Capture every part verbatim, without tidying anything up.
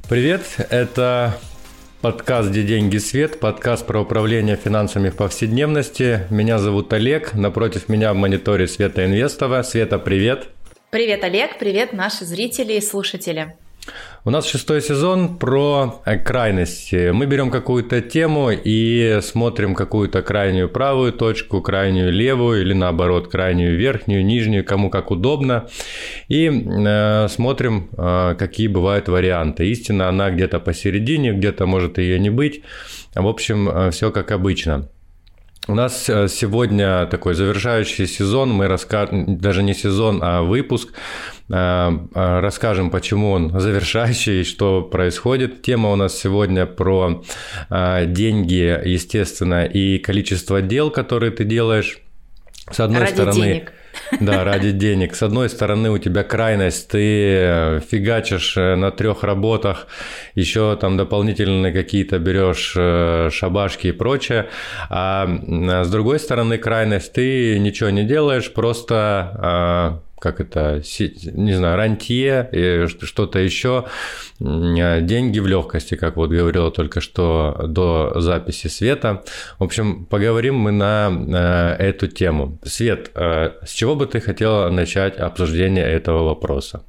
Привет, это подкаст «Где деньги, свет», подкаст про управление финансами в повседневности. Меня зовут Олег, напротив меня в мониторе Света Инвестова. Света, привет. Привет, Олег, привет, наши зрители и слушатели. У нас шестой сезон про крайности. Мы берем какую-то тему и смотрим какую-то крайнюю правую точку, крайнюю левую или наоборот крайнюю верхнюю, нижнюю, кому как удобно. И э, смотрим, э, какие бывают варианты. Истина, она где-то посередине, где-то может ее не быть. В общем, э, все как обычно. У нас сегодня такой завершающий сезон, мы расскажем, даже не сезон, а выпуск, расскажем, почему он завершающий, что происходит. Тема у нас сегодня про деньги, естественно, и количество дел, которые ты делаешь. С одной ради стороны, денег. Да, ради денег. С одной стороны, у тебя крайность, ты фигачишь на трех работах, еще там дополнительные какие-то берешь шабашки и прочее. А с другой стороны, крайность, ты ничего не делаешь, просто... как это, не знаю, рантье, что-то еще, деньги в легкости, как вот говорила только что до записи Света. В общем, поговорим мы на эту тему. Свет, с чего бы ты хотела начать обсуждение этого вопроса?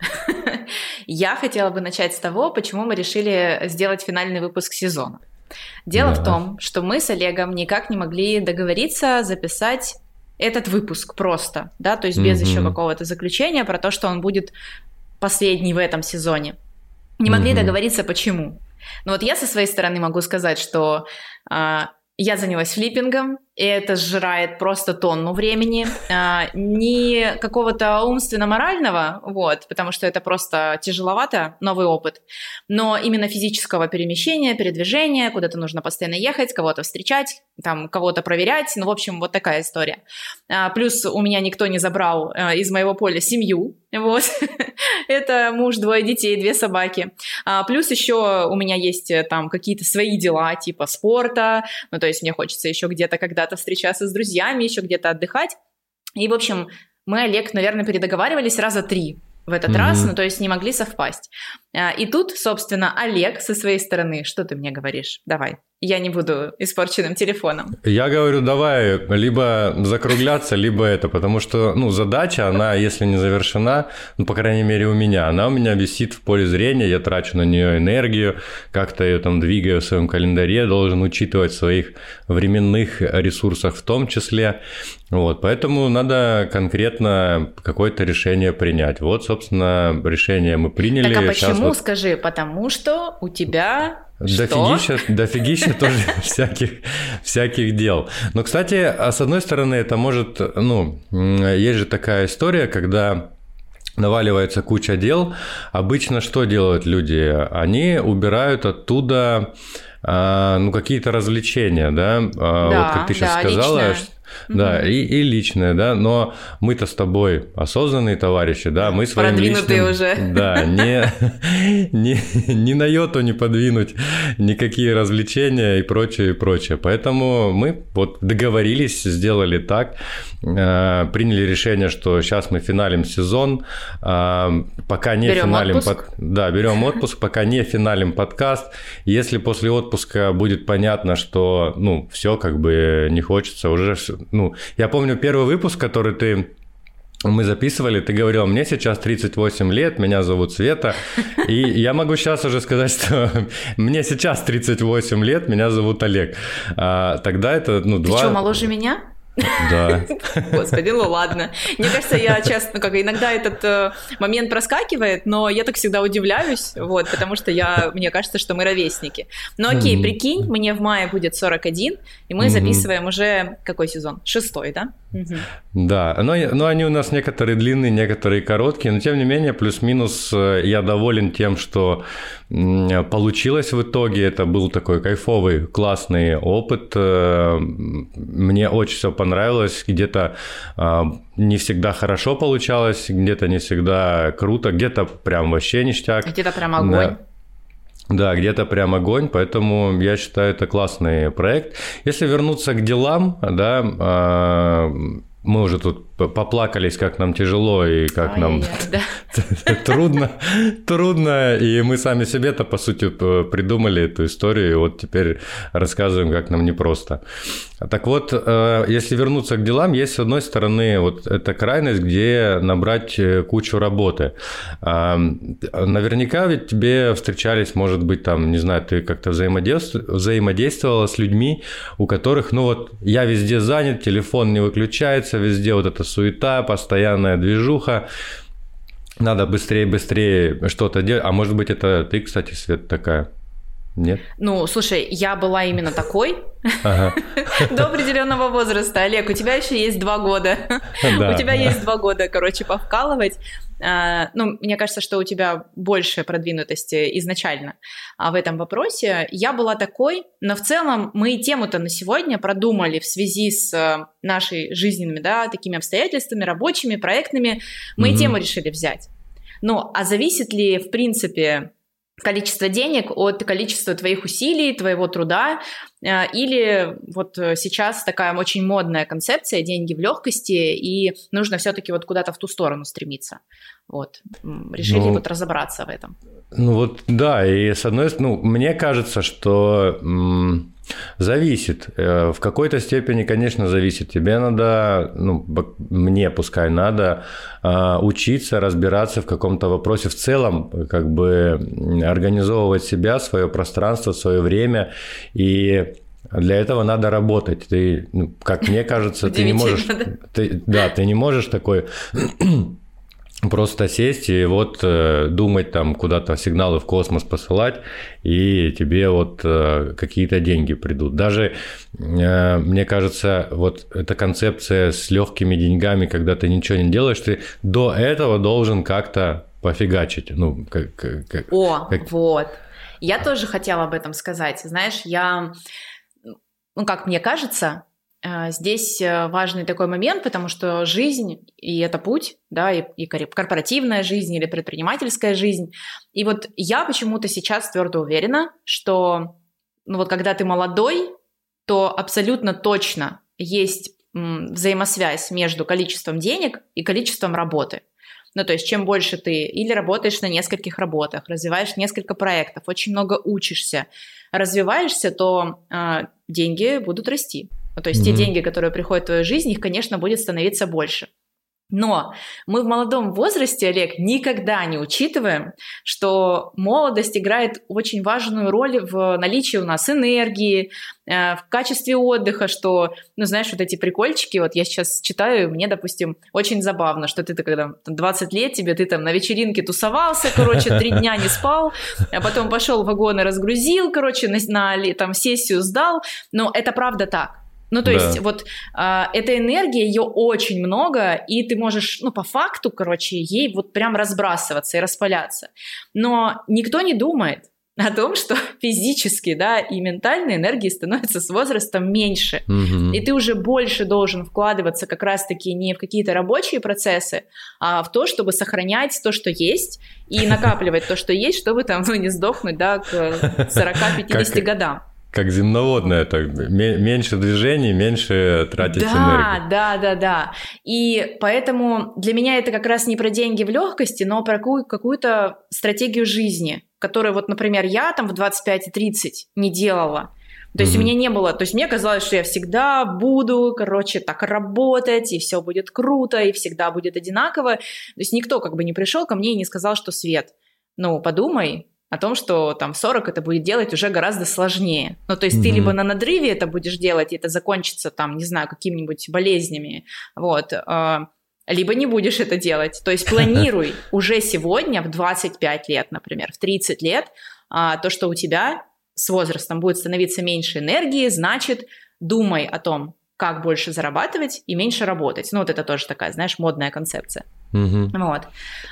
Я хотела бы начать с того, почему мы решили сделать финальный выпуск сезона. Дело да. в том, что мы с Олегом никак не могли договориться записать этот выпуск просто, да, то есть без mm-hmm. еще какого-то заключения про то, что он будет последний в этом сезоне. Не могли mm-hmm. договориться, почему. Но вот я со своей стороны могу сказать, что э, я занялась флиппингом, и это сжирает просто тонну времени, э, не какого-то умственно-морального, вот, потому что это просто тяжеловато, новый опыт, но именно физического перемещения, передвижения, куда-то нужно постоянно ехать, кого-то встречать, там, кого-то проверять, ну, в общем, вот такая история. А, плюс у меня никто не забрал а, из моего поля семью, вот, это муж, двое детей, две собаки. А, плюс еще у меня есть там какие-то свои дела, типа спорта, ну, то есть мне хочется еще где-то когда-то встречаться с друзьями, еще где-то отдыхать. И, в общем, мы, Олег, наверное, передоговаривались раза три в этот mm-hmm. раз, ну, то есть не могли совпасть. И тут, собственно, Олег со своей стороны, что ты мне говоришь? Давай, я не буду испорченным телефоном. Я говорю, давай либо закругляться, либо это, потому что, ну, задача, она, если не завершена, ну, по крайней мере, у меня, она у меня висит в поле зрения, я трачу на нее энергию, как-то ее там двигаю в своем календаре, должен учитывать в своих временных ресурсах в том числе, вот, поэтому надо конкретно какое-то решение принять. Вот, собственно, решение мы приняли. Так, а почему, вот... скажи? Потому что у тебя... Дофигища, дофигища тоже всяких, всяких дел. Но, кстати, с одной стороны, это может, ну, есть же такая история, когда наваливается куча дел. Обычно что делают люди? Они убирают оттуда, ну, какие-то развлечения, да? Да, вот как ты сейчас да, сказала. личное. Да, mm-hmm. и, и личное, да, но мы-то с тобой осознанные товарищи, да, мы своим продвинутые личным... уже. Да, не, не, не на йоту не подвинуть никакие развлечения и прочее, и прочее. Поэтому мы вот договорились, сделали так, э, приняли решение, что сейчас мы финалим сезон, э, пока не берем финалим... Отпуск. Под... Да, берем отпуск, пока не финалим подкаст. Если после отпуска будет понятно, что, ну, все как бы не хочется уже... Ну, я помню первый выпуск, который ты, мы записывали, ты говорил, мне сейчас тридцать восемь лет, меня зовут Света, и я могу сейчас уже сказать, что мне сейчас тридцать восемь лет, меня зовут Олег. А, тогда это, ну, два... Ты что, моложе меня? Да. Господи, ну ладно. Мне кажется, я часто, ну как иногда этот э, момент проскакивает, но я так всегда удивляюсь, вот, потому что я, мне кажется, что мы ровесники. Но окей, mm-hmm. прикинь, мне в мае будет сорок один, и мы mm-hmm. записываем уже какой сезон? Шестой, да? Mm-hmm. Да, но, но они у нас некоторые длинные, некоторые короткие, но тем не менее, плюс-минус я доволен тем, что получилось в итоге. Это был такой кайфовый, классный опыт. Мне очень все понравилось. Где-то не всегда хорошо получалось, где-то не всегда круто, где-то прям вообще ништяк. Где-то прям огонь. Да. Да, где-то прям огонь, поэтому я считаю, это классный проект. Если вернуться к делам, да, мы уже тут поплакались, как нам тяжело и как нам трудно, трудно, и мы сами себе-то, по сути, придумали эту историю, и вот теперь рассказываем, как нам непросто. Так вот, если вернуться к делам, есть, с одной стороны, вот эта крайность, где набрать кучу работы. Наверняка ведь тебе встречались, может быть, там, не знаю, ты как-то взаимодействовала с людьми, у которых, ну вот, я везде занят, телефон не выключается, везде вот эта суета, постоянная движуха, надо быстрее-быстрее что-то делать. А может быть, это ты, кстати, Свет, такая? Нет? Ну, слушай, я была именно такой ага. до определенного возраста. Олег, у тебя еще есть два года. Да, у тебя да. есть два года, короче, повкалывать. А, ну, мне кажется, что у тебя больше продвинутости изначально а в этом вопросе. Я была такой, но в целом мы тему-то на сегодня продумали в связи с нашей жизненными, да, такими обстоятельствами, рабочими, проектными. Мы mm-hmm. тему решили взять. Ну, а зависит ли, в принципе, количество денег от количества твоих усилий, твоего труда, или вот сейчас такая очень модная концепция «деньги в легкости», и нужно все-таки вот куда-то в ту сторону стремиться. Вот. Решили ну, вот разобраться в этом. Ну вот да, и с одной стороны, ну, мне кажется, что м- зависит. В какой-то степени, конечно, зависит. Тебе надо, ну, мне пускай надо а, учиться разбираться в каком-то вопросе в целом, как бы организовывать себя, свое пространство, свое время, и для этого надо работать. Ты, ну, как мне кажется, ты не можешь... Ты, да, ты не можешь такой... Просто сесть и вот э, думать там куда-то сигналы в космос посылать, и тебе вот э, какие-то деньги придут. Даже, э, мне кажется, вот эта концепция с легкими деньгами, когда ты ничего не делаешь, ты до этого должен как-то пофигачить. Ну, как, как, О, как... вот. Я тоже хотела об этом сказать. Знаешь, я, ну, как мне кажется... Здесь важный такой момент, потому что жизнь, и это путь, да, и, и корпоративная жизнь или предпринимательская жизнь. И вот я почему-то сейчас твердо уверена, что ну вот когда ты молодой, то абсолютно точно есть взаимосвязь между количеством денег и количеством работы. Ну, то есть, чем больше ты или работаешь на нескольких работах, развиваешь несколько проектов, очень много учишься, развиваешься, то э, деньги будут расти. То есть, mm-hmm. те деньги, которые приходят в твою жизнь, их, конечно, будет становиться больше. Но мы в молодом возрасте, Олег, никогда не учитываем, что молодость играет очень важную роль в наличии у нас энергии, в качестве отдыха, что, ну, знаешь, вот эти прикольчики, вот я сейчас читаю, мне, допустим, очень забавно, что ты, ты когда двадцать лет тебе, ты там на вечеринке тусовался, короче, три дня не спал, а потом пошел вагоны разгрузил, короче, на, на там сессию сдал, но это правда так. Ну, то да. есть, вот э, эта энергия, ее очень много, и ты можешь, ну, по факту, короче, ей вот прям разбрасываться и распаляться. Но никто не думает о том, что физически, да, и ментальной энергии становится с возрастом меньше. Mm-hmm. И ты уже больше должен вкладываться как раз-таки не в какие-то рабочие процессы, а в то, чтобы сохранять то, что есть, и накапливать то, что есть, чтобы там, ну, не сдохнуть, да, к сорока-пятидесяти годам. Как земноводное, так, меньше движений, меньше тратить да, энергию. Да, да, да. И поэтому для меня это как раз не про деньги в легкости, но про какую- какую-то стратегию жизни, которую вот, например, я там в двадцать пять и тридцать не делала. То есть mm-hmm. у меня не было, то есть мне казалось, что я всегда буду, короче, так работать, и все будет круто, и всегда будет одинаково. То есть никто как бы не пришел ко мне и не сказал, что Свет, ну, подумай о том, что там в сорок это будет делать уже гораздо сложнее. Ну, то есть mm-hmm. ты либо на надрыве это будешь делать, и это закончится там, не знаю, какими-нибудь болезнями, вот, либо не будешь это делать. То есть планируй уже сегодня в двадцать пять лет, например, в тридцать лет, то, что у тебя с возрастом будет становиться меньше энергии, значит, думай о том, как больше зарабатывать и меньше работать. Ну, вот это тоже такая, знаешь, модная концепция. Mm-hmm. Вот.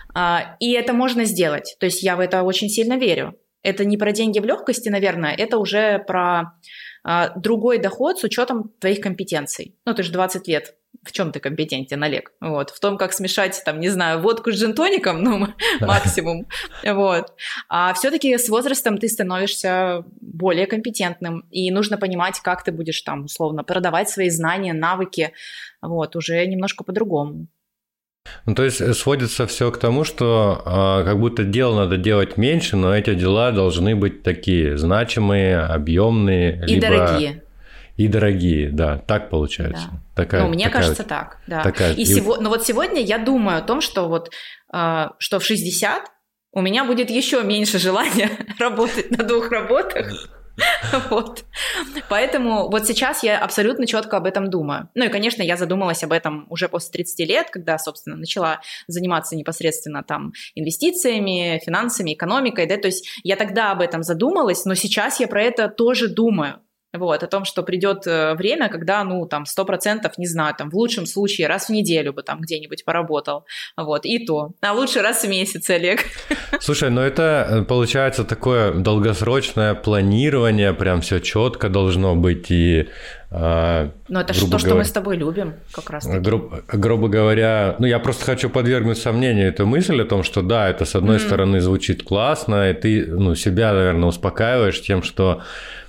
И это можно сделать. То есть я в это очень сильно верю. Это не про деньги в легкости, наверное, это уже про другой доход с учетом твоих компетенций. Ну, ты же двадцать лет в чем ты компетентен, Олег? Вот. В том, как смешать, там, не знаю, водку с джин-тоником, ну, максимум. Вот. А все-таки с возрастом ты становишься более компетентным, и нужно понимать, как ты будешь там, условно, продавать свои знания, навыки, вот, уже немножко по-другому. Ну, то есть сводится все к тому, что э, как будто дел надо делать меньше, но эти дела должны быть такие значимые, объемные. И либо... дорогие. И дорогие, да, так получается. Да. Такая, ну, мне такая кажется, вот, так, да. Такая... И сего... Но вот сегодня я думаю о том, что вот э, что в шестьдесят у меня будет еще меньше желания работать на двух работах. Вот. Поэтому вот сейчас я абсолютно четко об этом думаю. Ну и, конечно, я задумалась об этом уже после тридцати лет, когда, собственно, начала заниматься непосредственно там инвестициями, финансами, экономикой, да, то есть я тогда об этом задумалась, но сейчас я про это тоже думаю. Вот, о том, что придет время, когда, ну, там, сто процентов, не знаю, там, в лучшем случае раз в неделю бы там где-нибудь поработал, вот, и то. А лучше раз в месяц, Олег. Слушай, ну это, получается, такое долгосрочное планирование, прям все четко должно быть, и... А, ну, это то, что мы с тобой любим, как раз таки. Грубо, грубо говоря, ну, я просто хочу подвергнуть сомнению эту мысль о том, что да, это, с одной mm. стороны, звучит классно, и ты, ну, себя, наверное, успокаиваешь тем, что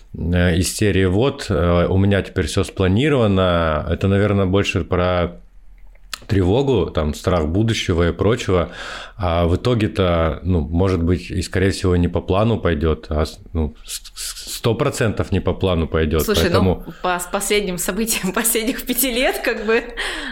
из серии «Вот, у меня теперь все спланировано». Это, наверное, больше про тревогу, там, страх будущего и прочего. А в итоге-то, ну, может быть, и, скорее всего, не по плану пойдет, а ну, сто процентов не по плану пойдет. Слушай, поэтому... ну, по последним событиям последних пяти лет, как бы,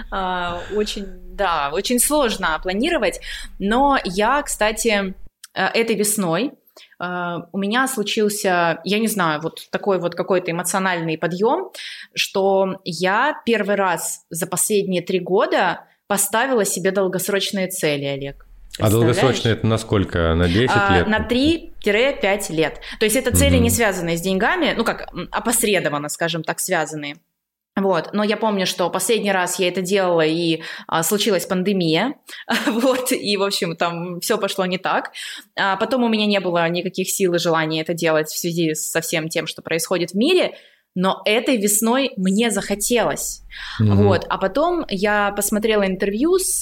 очень, да, очень сложно планировать. Но я, кстати, этой весной Uh, у меня случился, я не знаю, вот такой вот какой-то эмоциональный подъем, что я первый раз за последние три года поставила себе долгосрочные цели, Олег. А долгосрочные это на сколько? На десять uh, лет? На три-пять лет. То есть это цели, uh-huh. не связанные с деньгами, ну как опосредованно, скажем так, связанные. Вот, но я помню, что последний раз я это делала, и а, случилась пандемия, вот, и, в общем, там все пошло не так. А потом у меня не было никаких сил и желания это делать в связи со всем тем, что происходит в мире, но этой весной мне захотелось. Mm-hmm. Вот, а потом я посмотрела интервью с...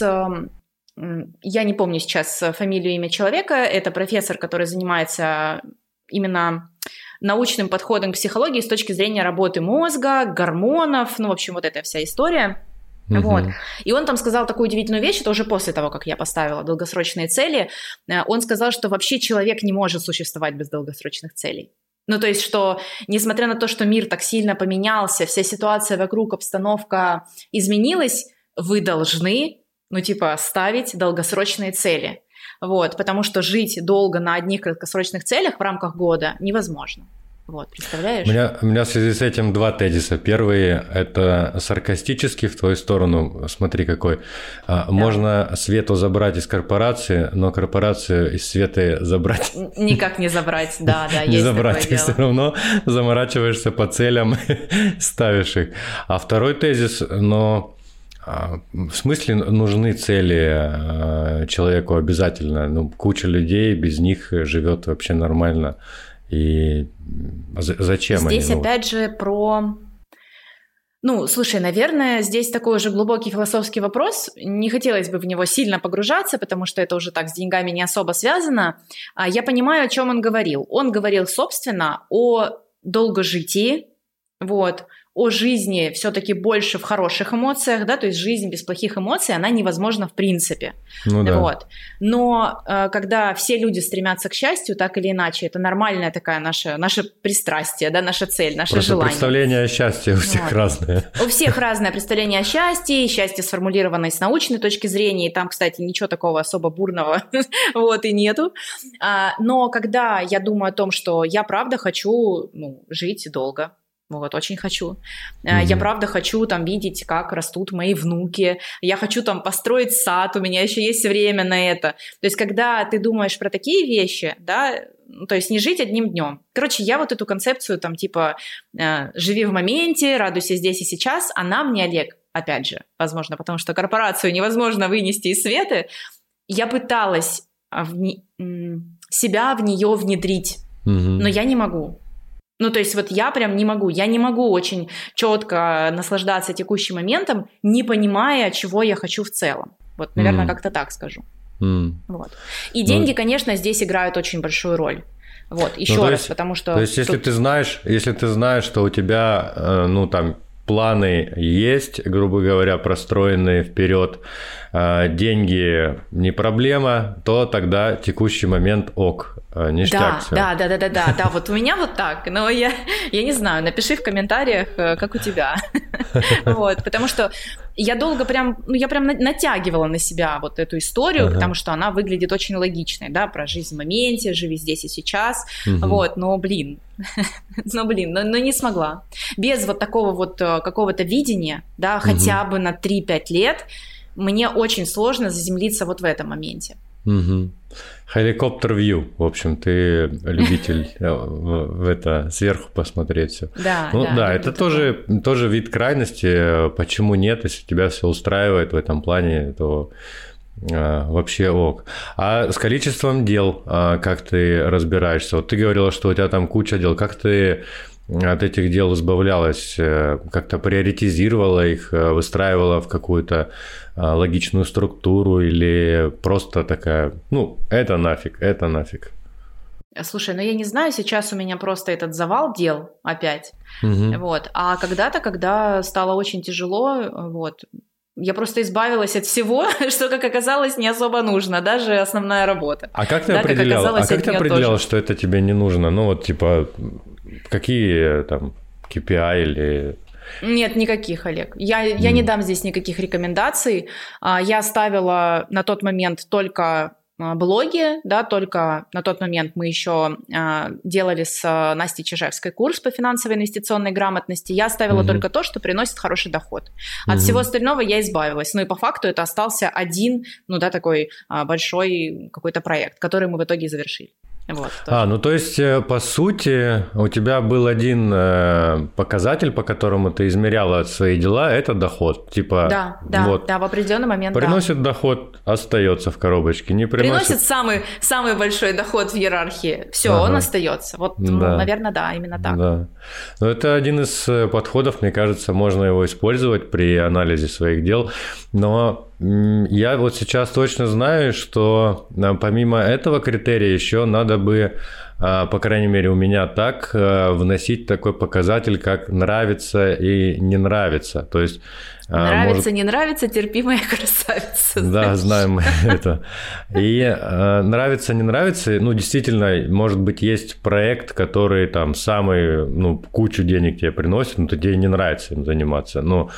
Я не помню сейчас фамилию, имя человека, это профессор, который занимается именно... научным подходом к психологии с точки зрения работы мозга, гормонов, ну, в общем, вот эта вся история. Uh-huh. Вот. И он там сказал такую удивительную вещь, это уже после того, как я поставила долгосрочные цели. Он сказал, что вообще человек не может существовать без долгосрочных целей. Ну, то есть, что несмотря на то, что мир так сильно поменялся, вся ситуация вокруг, обстановка изменилась, вы должны, ну, типа, ставить долгосрочные цели. Вот, потому что жить долго на одних краткосрочных целях в рамках года невозможно. Вот, представляешь? У меня, у меня в связи с этим два тезиса. Первый – это саркастический в твою сторону. Смотри, какой. Да. Можно Свету забрать из корпорации, но корпорацию из Светы забрать… Никак не забрать, да, да, есть Не забрать, такое ты дело. Все равно заморачиваешься по целям, ставишь их. А второй тезис, но… В смысле нужны цели человеку обязательно? Ну, куча людей без них живет вообще нормально. И зачем здесь они? Здесь опять ну... же про... Ну, слушай, наверное, здесь такой уже глубокий философский вопрос. Не хотелось бы в него сильно погружаться, потому что это уже так с деньгами не особо связано. Я понимаю, о чем он говорил. Он говорил, собственно, о долгожитии, вот, о жизни все-таки больше в хороших эмоциях, да, то есть жизнь без плохих эмоций, она невозможна в принципе. Ну, да. Вот. Но э, когда все люди стремятся к счастью, так или иначе, это нормальная такая наша, наше пристрастие, да, наша цель, наше Просто желание. Представление о счастье у всех вот. разное. У всех разное представление о счастье, счастье сформулированное с научной точки зрения, и там, кстати, ничего такого особо бурного вот и нету. А, но когда я думаю о том, что я правда хочу ну, жить долго, вот, очень хочу. Mm-hmm. Я правда хочу там видеть, как растут мои внуки. Я хочу там построить сад, у меня еще есть время на это. То есть, когда ты думаешь про такие вещи, да, то есть не жить одним днем. Короче, я вот эту концепцию там типа живи в моменте, радуйся здесь и сейчас, она мне, Олег, опять же, возможно, потому что корпорацию невозможно вынести из света, я пыталась в не... себя в нее внедрить, mm-hmm. но я не могу. Ну, то есть вот я прям не могу, я не могу очень четко наслаждаться текущим моментом, не понимая, чего я хочу в целом. Вот, наверное, mm. как-то так скажу. Mm. Вот. И деньги, ну, конечно, здесь играют очень большую роль. Вот, еще ну, раз, есть, потому что... То есть, если, тут... ты знаешь, если ты знаешь, что у тебя, ну, там, планы есть, грубо говоря, простроенные вперед, деньги не проблема, то тогда текущий момент ок, ништяк. Да, всё. да, да, да, да, да, да, вот у меня вот так, но я, я не знаю, напиши в комментариях, как у тебя, вот, потому что я долго прям, ну, я прям натягивала на себя вот эту историю, потому что она выглядит очень логичной, да, про жизнь в моменте, живи здесь и сейчас, вот, но, блин, но, блин, но, но не смогла. Без вот такого вот какого-то видения, да, хотя бы на три-пять лет, мне очень сложно заземлиться вот в этом моменте. Угу. Helicopter view, в общем, ты любитель в, в это сверху посмотреть все. Да, ну, да, да, это тоже, тоже вид крайности. Почему нет, если тебя все устраивает в этом плане, то а, вообще ок. А с количеством дел а, как ты разбираешься? Вот ты говорила, что у тебя там куча дел. Как ты от этих дел избавлялась? Как-то приоритизировала их, выстраивала в какую-то логичную структуру или просто такая, ну, это нафиг, это нафиг? Слушай, ну я не знаю, сейчас у меня просто этот завал дел опять, угу. вот, а когда-то, когда стало очень тяжело, вот, я просто избавилась от всего, что, как оказалось, не особо нужно, даже основная работа. А как ты да, определяла, как а как ты определяла, тоже. что это тебе не нужно? Ну вот, типа, какие там кей пи ай или... Нет, никаких, Олег. Я, я mm. не дам здесь никаких рекомендаций. Я ставила на тот момент только блоги, да, только на тот момент мы еще делали с Настей Чижевской курс по финансовой инвестиционной грамотности. Я ставила mm-hmm. только то, что приносит хороший доход. От mm-hmm. всего остального я избавилась. Ну и по факту это остался один, ну да, такой большой какой-то проект, который мы в итоге завершили. Вот, а, ну то есть, по сути, у тебя был один э, показатель, по которому ты измеряла свои дела, это доход. Типа, да, да, вот, да, в определенный момент, приносит да. доход, остается в коробочке. Не приносит... приносит самый, самый большой доход в иерархии. Все, ага. он остается. Вот, да. ну, наверное, да, именно так. Да. Но это один из подходов, мне кажется, можно его использовать при анализе своих дел. Но я вот сейчас точно знаю, что помимо этого критерия еще надо бы, по крайней мере у меня так, вносить такой показатель, как нравится и не нравится. То есть нравится, может... не нравится, терпимая красавица. Да, знаешь. знаем мы это. И э, нравится, не нравится, ну, действительно, может быть, есть проект, который там самый, ну, кучу денег тебе приносит, но тебе не нравится им заниматься. Но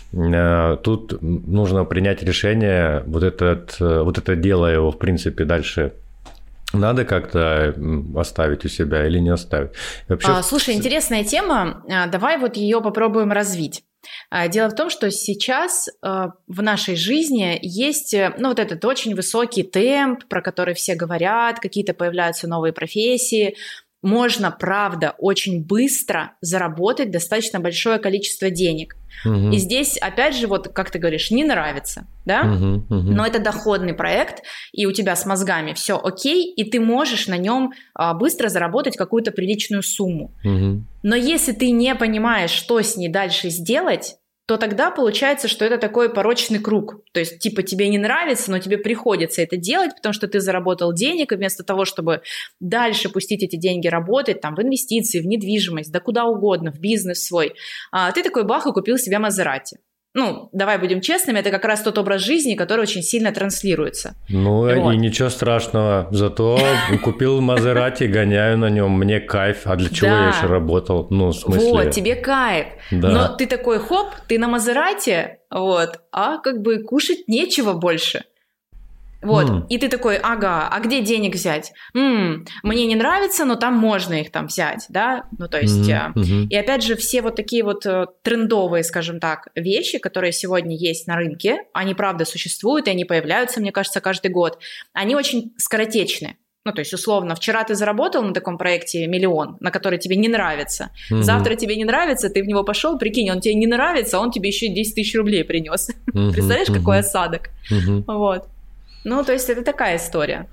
э, тут нужно принять решение, вот, этот, вот это дело его, в принципе, дальше надо как-то оставить у себя или не оставить. Вообще... А, слушай, интересная тема, давай вот ее попробуем развить. Дело в том, что сейчас э, в нашей жизни есть, ну, вот этот очень высокий темп, про который все говорят, какие-то появляются новые профессии. Можно, правда, очень быстро заработать достаточно большое количество денег. Угу. И здесь, опять же, вот как ты говоришь, не нравится, да? Угу, угу. Но это доходный проект, и у тебя с мозгами все окей, и ты можешь на нем а, быстро заработать какую-то приличную сумму. Угу. Но если ты не понимаешь, что с ней дальше сделать, то тогда получается, что это такой порочный круг. То есть, типа, тебе не нравится, но тебе приходится это делать, потому что ты заработал денег, и вместо того, чтобы дальше пустить эти деньги работать, там, в инвестиции, в недвижимость, да куда угодно, в бизнес свой, ты такой бах и купил себе Мазерати. Ну, давай будем честными, это как раз тот образ жизни, который очень сильно транслируется. Ну, вот. И ничего страшного. Зато купил Мазерати, гоняю на нем, мне кайф. А для чего я еще работал? Ну, в смысле... Вот, тебе кайф. Да. Но ты такой, хоп, ты на Мазерати, вот, а как бы кушать нечего больше. Вот, mm. и ты такой, ага, а где денег взять? М-м, мне не нравится, но там можно их там взять, да? Ну, то есть, mm-hmm. Mm-hmm. и опять же, все вот такие вот трендовые, скажем так, вещи, которые сегодня есть на рынке, они, правда, существуют, и они появляются, мне кажется, каждый год, они очень скоротечны. Ну, то есть, условно, вчера ты заработал на таком проекте миллион, на который тебе не нравится. Mm-hmm. Завтра тебе не нравится, ты в него пошел, прикинь, он тебе не нравится, он тебе еще десять тысяч рублей принес. Mm-hmm. Представляешь, mm-hmm. какой осадок? Mm-hmm. Вот. Ну, то есть, это такая история.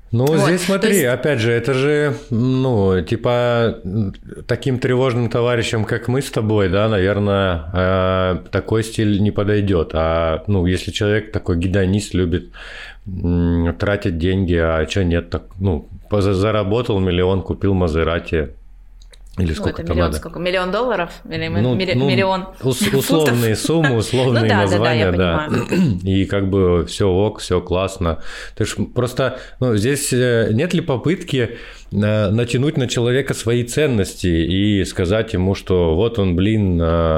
Ну, вот. здесь смотри, есть... опять же, это же, ну, типа, таким тревожным товарищам, как мы с тобой, да, наверное, такой стиль не подойдет. А, ну, если человек такой гедонист, любит тратить деньги, а что нет, так, ну, заработал миллион, купил Мазерати. Или сколько ну, там миллион, надо? Сколько? Миллион долларов? Или ну, милли... ну, миллион ус- Условные суммы, условные ну, да, названия, да, да, да. И как бы все ок, все классно. Ты ж просто, ну, здесь нет ли попытки натянуть на человека свои ценности и сказать ему, что вот он, блин,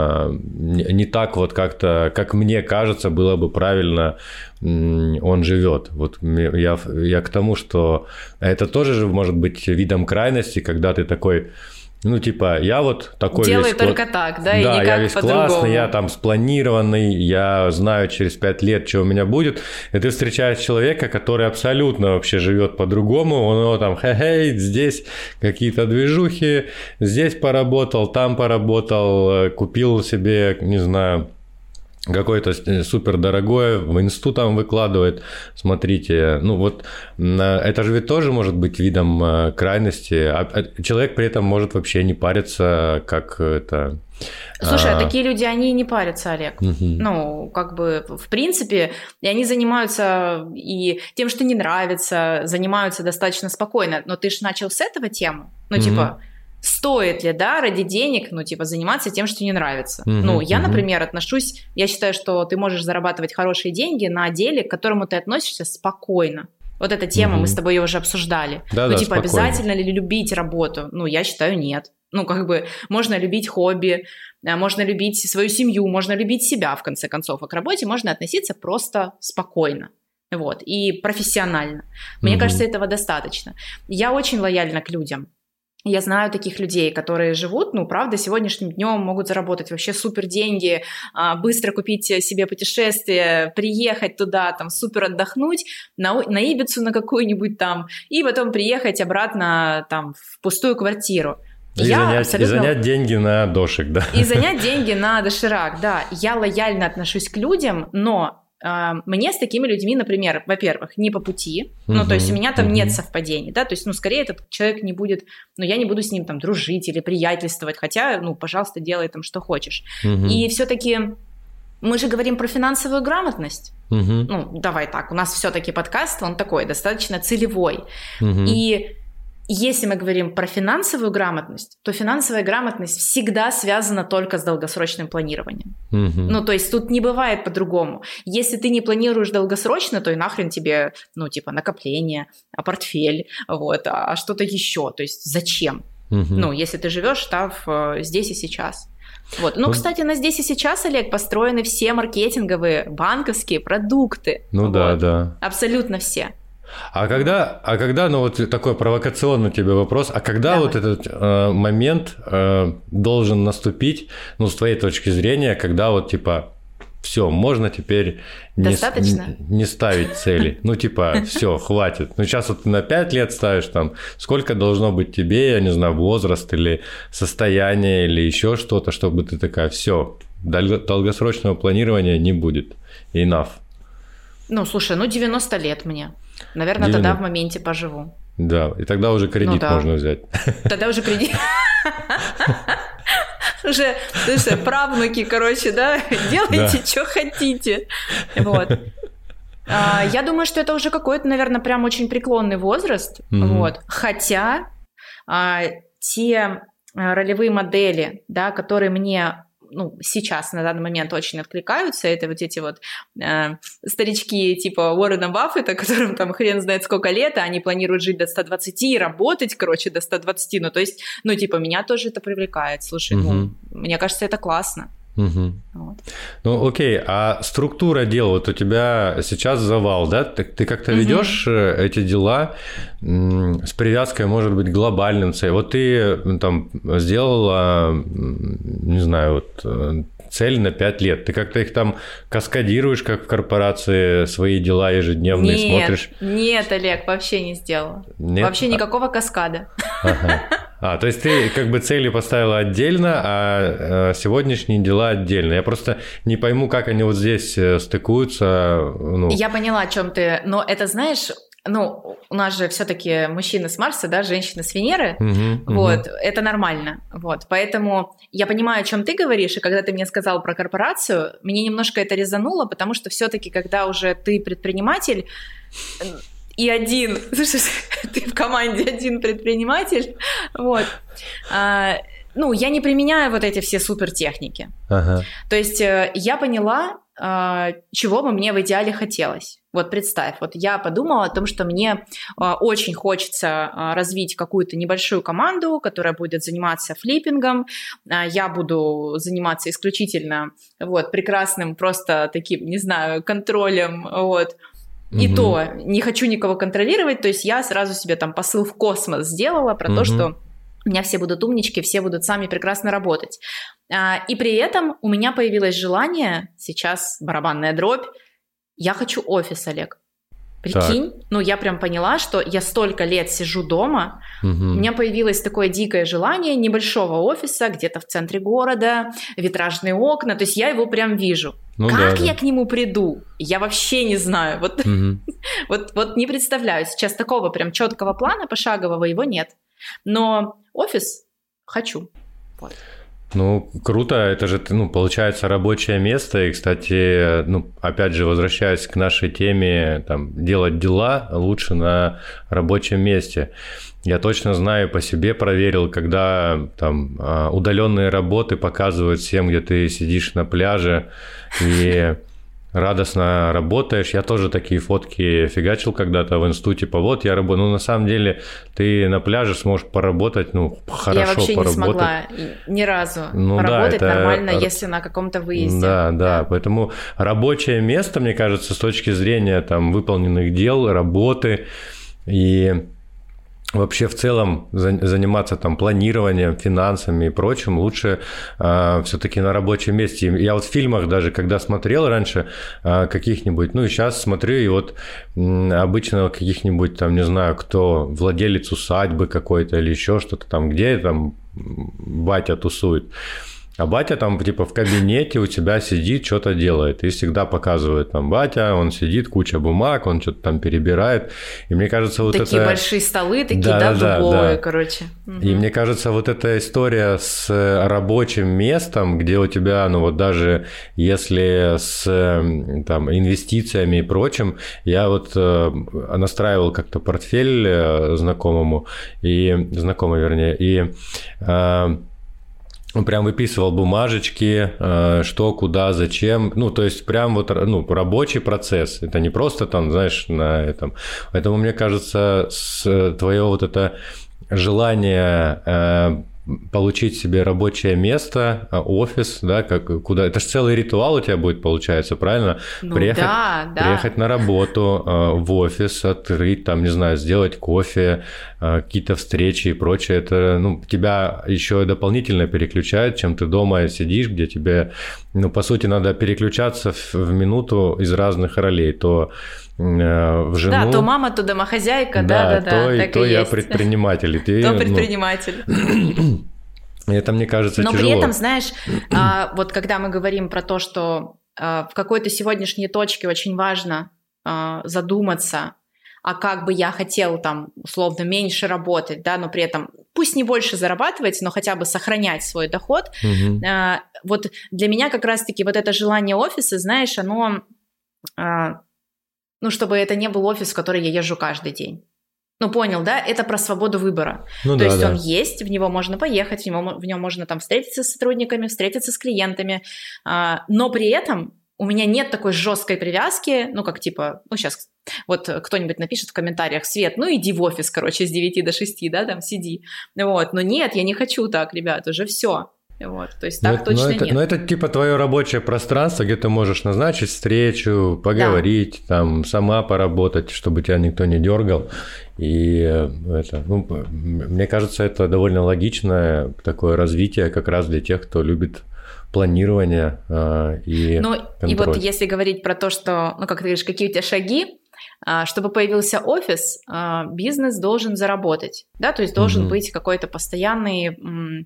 не так вот как-то, как мне кажется, было бы правильно, он живет. Вот я, я к тому, что это тоже же может быть видом крайности, когда ты такой... Ну, типа, я вот такой Делай весь... только кла... так, да, да, и никак я весь по-другому. классный, я там спланированный, я знаю через пять лет, что у меня будет. И ты встречаешь человека, который абсолютно вообще живет по-другому, он его там, хе-хей, здесь какие-то движухи, здесь поработал, там поработал, купил себе, не знаю... какое-то супер дорогое, в инсту там выкладывает, смотрите, ну вот это же ведь тоже может быть видом крайности, а человек при этом может вообще не париться, как это... Слушай, а, а такие люди, они не парятся, Олег. Угу. Ну, как бы, в принципе, и они занимаются и тем, что не нравится, занимаются достаточно спокойно, но ты же начал с этого тему, ну, угу. типа... Стоит ли, да, ради денег, ну, типа, заниматься тем, что не нравится? Uh-huh, ну, я, uh-huh. например, отношусь, я считаю, что ты можешь зарабатывать хорошие деньги на деле, к которому ты относишься спокойно. Вот эта тема, uh-huh. мы с тобой ее уже обсуждали. Да, ну, да, типа, спокойно. Обязательно ли любить работу? Ну, я считаю, нет. Ну, как бы, можно любить хобби, можно любить свою семью, можно любить себя, в конце концов. А к работе можно относиться просто спокойно. Вот, и профессионально. Мне uh-huh. кажется, этого достаточно. Я очень лояльна к людям. Я знаю таких людей, которые живут, ну, правда, сегодняшним днем могут заработать вообще супер деньги, быстро купить себе путешествие, приехать туда, там, супер отдохнуть, на, на Ибицу на какую-нибудь там, и потом приехать обратно там в пустую квартиру. И, я занять, абсолютно... и занять деньги на дошик, да. И занять деньги на доширак, да. Я лояльно отношусь к людям, но... Мне с такими людьми, например, во-первых, не по пути, uh-huh, ну, то есть у меня там uh-huh. нет совпадений, да, то есть, ну, скорее этот человек не будет, ну, я не буду с ним там дружить или приятельствовать, хотя, ну, пожалуйста, делай там, что хочешь. Uh-huh. И все-таки мы же говорим про финансовую грамотность. Uh-huh. Ну, давай так, у нас все-таки подкаст, он такой, достаточно целевой. Uh-huh. И если мы говорим про финансовую грамотность, то финансовая грамотность всегда связана только с долгосрочным планированием. Uh-huh. Ну, то есть тут не бывает по-другому. Если ты не планируешь долгосрочно, то и нахрен тебе, ну, типа, накопление, а портфель, вот, а что-то еще. То есть зачем? Uh-huh. Ну, если ты живешь там здесь и сейчас. Вот. Ну, кстати, на здесь и сейчас, Олег, построены все маркетинговые, банковские продукты. Ну вот. да, да. Абсолютно все. А когда, а когда, ну вот такой провокационный тебе вопрос, а когда Давай. вот этот э, момент э, должен наступить, ну, с твоей точки зрения, когда вот типа все, можно теперь не, не, не ставить цели, ну типа все, хватит. Ну сейчас вот ты на пять лет ставишь там, сколько должно быть тебе, я не знаю, возраст или состояние или еще что-то, чтобы ты такая, все, долгосрочного планирования не будет, enough. Ну слушай, ну девяносто лет мне. Наверное, девяносто тогда в моменте поживу. Да, и тогда уже кредит ну, да. можно взять. Тогда уже кредит. Уже, слушай, правнуки, короче, да, делайте, да. что хотите. Вот. А, я думаю, что это уже какой-то, наверное, прям очень преклонный возраст. Mm-hmm. Вот. Хотя а, те ролевые модели, да, которые мне... ну, сейчас, на данный момент очень откликаются, это вот эти вот э, старички типа Уоррена Баффета, которым там хрен знает сколько лет, а они планируют жить до ста двадцати и работать, короче, до ста двадцати, ну, то есть, ну, типа, меня тоже это привлекает, слушай, угу. ну, мне кажется, это классно. Угу. Вот. Ну, окей, а структура дел, вот у тебя сейчас завал, да? Ты, ты как-то угу. ведешь эти дела м, с привязкой, может быть, к глобальным целям. Вот ты там сделала, не знаю, вот цель на пять лет. Ты как-то их там каскадируешь, как в корпорации, свои дела ежедневные нет, смотришь? Нет, Олег, вообще не сделала. Нет? Вообще никакого каскада. Ага. А, то есть ты как бы цели поставила отдельно, а сегодняшние дела отдельно. Я просто не пойму, как они вот здесь стыкуются. Ну. Я поняла, о чем ты. Но это, знаешь, ну, у нас же все-таки мужчины с Марса, да, женщины с Венеры, угу, вот, угу. это нормально, вот, поэтому я понимаю, о чем ты говоришь, и когда ты мне сказал про корпорацию, мне немножко это резануло, потому что все-таки, когда уже ты предприниматель, и один, ты в команде один предприниматель, вот, ну, я не применяю вот эти все супертехники, ага. То есть я поняла, чего бы мне в идеале хотелось. Вот представь, вот я подумала о том, что мне очень хочется развить какую-то небольшую команду, которая будет заниматься флиппингом, я буду заниматься исключительно вот, прекрасным просто таким, не знаю, контролем, вот. И угу. то не хочу никого контролировать, то есть я сразу себе там посыл в космос сделала про угу. то, что у меня все будут умнички, все будут сами прекрасно работать. И при этом у меня появилось желание, сейчас барабанная дробь, я хочу офис, Олег. Прикинь, так. ну я прям поняла, что я столько лет сижу дома, угу. у меня появилось такое дикое желание небольшого офиса где-то в центре города, витражные окна, то есть я его прям вижу. Ну, как да, я да. к нему приду? Я вообще не знаю, вот, угу. вот, вот не представляю, сейчас такого прям четкого плана пошагового его нет, но офис хочу. Вот. Ну, круто, это же, ну, получается рабочее место, и, кстати, ну, опять же, возвращаясь к нашей теме, там, делать дела лучше на рабочем месте. Я точно знаю, по себе проверил, когда там удаленные работы показывают всем, где ты сидишь на пляже и радостно работаешь. Я тоже такие фотки фигачил когда-то в инсту, типа вот я работаю. Ну, на самом деле, ты на пляже сможешь поработать, ну, хорошо поработать. Я вообще не смогла ни разу ну, поработать да, это... нормально, если на каком-то выезде. Да, да, да, поэтому рабочее место, мне кажется, с точки зрения там выполненных дел, работы и... Вообще в целом заниматься там планированием, финансами и прочим лучше э, все-таки на рабочем месте. Я вот в фильмах даже, когда смотрел раньше э, каких-нибудь, ну и сейчас смотрю, и вот э, обычно каких-нибудь там, не знаю, кто владелец усадьбы какой-то или еще что-то там, где там батя тусует. А батя там типа в кабинете у тебя сидит, что-то делает. И всегда показывает там батя, он сидит, куча бумаг, он что-то там перебирает. И мне кажется, вот такие это... Такие большие столы, такие, да, да, да дубовые, да. короче. Угу. И мне кажется, вот эта история с рабочим местом, где у тебя, ну вот даже если с там инвестициями и прочим, я вот настраивал как-то портфель знакомому, и знакомой, вернее, и... Он прям выписывал бумажечки, что, куда, зачем. Ну, то есть, прям вот ну, рабочий процесс. Это не просто там, знаешь, на этом. Поэтому, мне кажется, с твое вот это желание получить себе рабочее место, офис, да, как, куда... Это же целый ритуал у тебя будет, получается, правильно? Ну, приехать, да, да. приехать на работу, в офис, открыть, там, не знаю, сделать кофе, какие-то встречи и прочее. Это, ну, тебя еще дополнительно переключает, чем ты дома сидишь, где тебе, ну, по сути, надо переключаться в, в минуту из разных ролей. То в жену... Да, то мама, то домохозяйка, да-да-да, то, так то и я есть. предприниматель. И ты, то предприниматель. Ну, это, мне кажется, Но тяжело. при этом, знаешь, вот когда мы говорим про то, что в какой-то сегодняшней точке очень важно задуматься, а как бы я хотел там условно меньше работать, да, но при этом пусть не больше зарабатывать, но хотя бы сохранять свой доход. Угу. Вот для меня как раз-таки вот это желание офиса, знаешь, оно... Ну, чтобы это не был офис, в который я езжу каждый день. Ну, понял, да? Это про свободу выбора. Ну, То да, есть да. он есть, в него можно поехать, в, него, в нем можно там встретиться с сотрудниками, встретиться с клиентами, но при этом у меня нет такой жесткой привязки, ну, как типа, ну, сейчас вот кто-нибудь напишет в комментариях: Свет, ну, иди в офис, короче, с девяти до шести, да, там сиди. Вот, но нет, я не хочу так, ребят, уже все. Вот, то есть так но, точно но это, нет. Но это типа твое рабочее пространство, где ты можешь назначить встречу, поговорить, да. там сама поработать, чтобы тебя никто не дергал. И это, ну, мне кажется, это довольно логичное такое развитие как раз для тех, кто любит планирование э, и Ну контроль. И вот если говорить про то, что, ну как ты говоришь, какие у тебя шаги, чтобы появился офис, бизнес должен заработать, да, то есть должен mm-hmm. быть какой-то постоянный...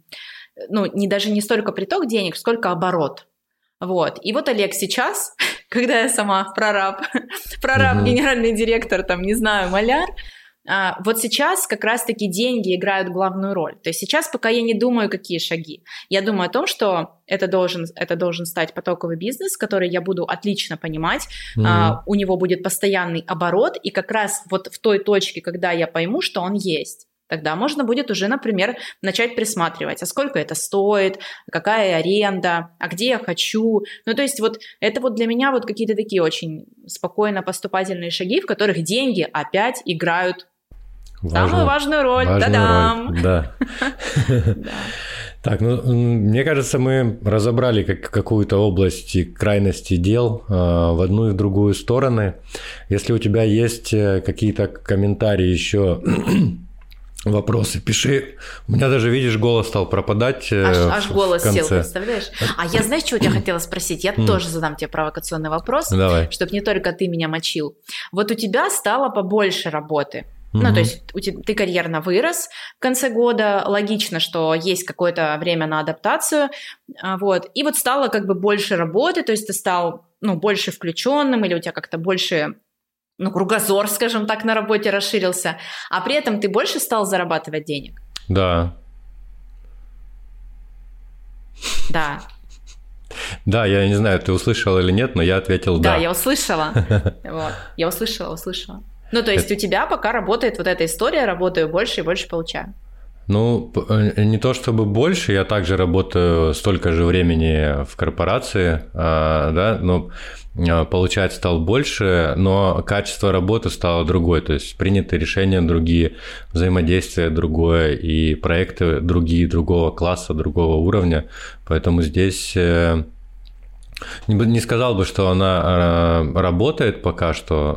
ну, не даже не столько приток денег, сколько оборот. Вот. И вот Олег сейчас, когда я сама прораб, прораб, угу. генеральный директор, там, не знаю, маляр. А, вот сейчас как раз-таки деньги играют главную роль. То есть сейчас пока я не думаю, какие шаги. Я думаю о том, что это должен, это должен стать потоковый бизнес, который я буду отлично понимать. Mm-hmm. А, у него будет постоянный оборот. И как раз вот в той точке, когда я пойму, что он есть, тогда можно будет уже, например, начать присматривать, а сколько это стоит, какая аренда, а где я хочу. Ну, то есть вот это вот для меня вот какие-то такие очень спокойно поступательные шаги, в которых деньги опять играют Важную, самую важную роль. Важную Та-дам! Роль. Да. Так, ну, мне кажется, мы разобрали как, какую-то область крайности дел э, в одну и в другую стороны. Если у тебя есть какие-то комментарии еще, вопросы, пиши. У меня даже, видишь, голос стал пропадать. Аж, в, аж голос в конце. Сел, представляешь? А я, знаешь, что у тебя хотела спросить? Я тоже задам тебе провокационный вопрос, чтобы не только ты меня мочил. Вот у тебя стало побольше работы. Ну, то есть у тебя, ты карьерно вырос в конце года, логично, что есть какое-то время на адаптацию, вот, и вот стало как бы больше работы, то есть ты стал, ну, больше включенным, или у тебя как-то больше, ну, кругозор, скажем так, на работе расширился, а при этом ты больше стал зарабатывать денег. Да. Да. Да, я не знаю, ты услышала или нет, но я ответил да. Да, я услышала, вот, я услышала, услышала. Ну, то есть это... у тебя пока работает вот эта история, работаю больше и больше получаю. Ну, не то чтобы больше, я также работаю столько же времени в корпорации, да, но получать стал больше, но качество работы стало другое, то есть приняты решения другие, взаимодействие другое и проекты другие, другого класса, другого уровня, поэтому здесь... Не сказал бы, что она работает пока что,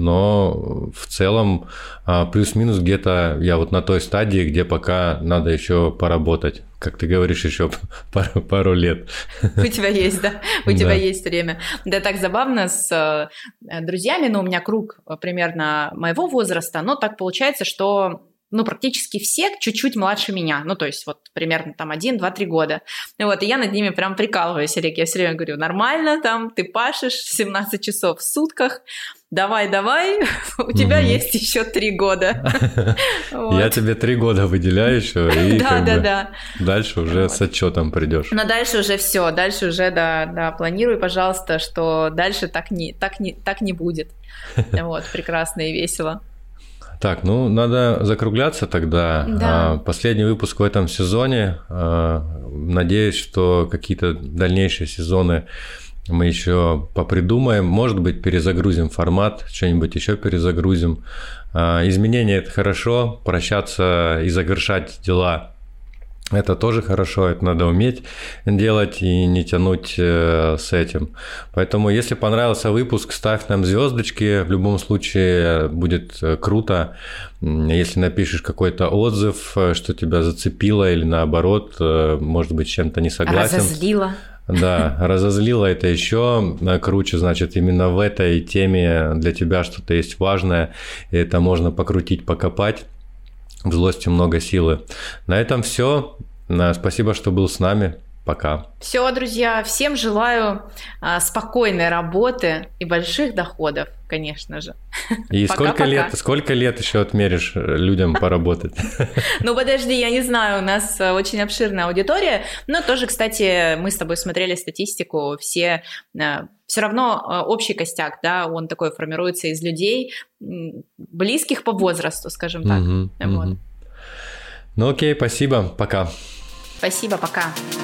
но в целом плюс-минус где-то я вот на той стадии, где пока надо еще поработать. Как ты говоришь, еще пару, пару лет. У тебя есть, да? У тебя да. есть время. Да, так забавно с друзьями, но у меня круг примерно моего возраста, но так получается, что... ну, практически все чуть-чуть младше меня, ну, то есть вот примерно там один, два, три года. Вот, и я над ними прям прикалываюсь, Олег, я все время говорю, нормально там, ты пашешь семнадцать часов в сутках, давай, давай, у тебя есть еще три года. Я тебе три года выделяю еще, и как бы дальше уже с отчетом придешь. Но дальше уже все, дальше уже, да, да, планируй, пожалуйста, что дальше так не, так не, так не будет. Вот, прекрасно и весело. Так, ну, надо закругляться тогда. Да. Последний выпуск в этом сезоне. Надеюсь, что какие-то дальнейшие сезоны мы еще попридумаем. Может быть, перезагрузим формат, что-нибудь еще перезагрузим. Изменения – это хорошо. Прощаться и завершать дела – это тоже хорошо, это надо уметь делать и не тянуть э, с этим. Поэтому, если понравился выпуск, ставь нам звездочки. В любом случае будет круто, если напишешь какой-то отзыв, что тебя зацепило или наоборот, может быть, с чем-то не согласен. Разозлило. Да, разозлило это еще круче, значит, именно в этой теме для тебя что-то есть важное, и это можно покрутить, покопать. В злости много силы. На этом все. Спасибо, что был с нами. Пока. Все, друзья, всем желаю а, спокойной работы и больших доходов, конечно же. И сколько лет, сколько лет еще отмеришь людям поработать? Ну, подожди, я не знаю, у нас очень обширная аудитория, но тоже, кстати, мы с тобой смотрели статистику, все... Все равно общий костяк, да, он такой формируется из людей, близких по возрасту, скажем так. Угу, вот. Угу. Ну окей, спасибо, пока. Спасибо, пока.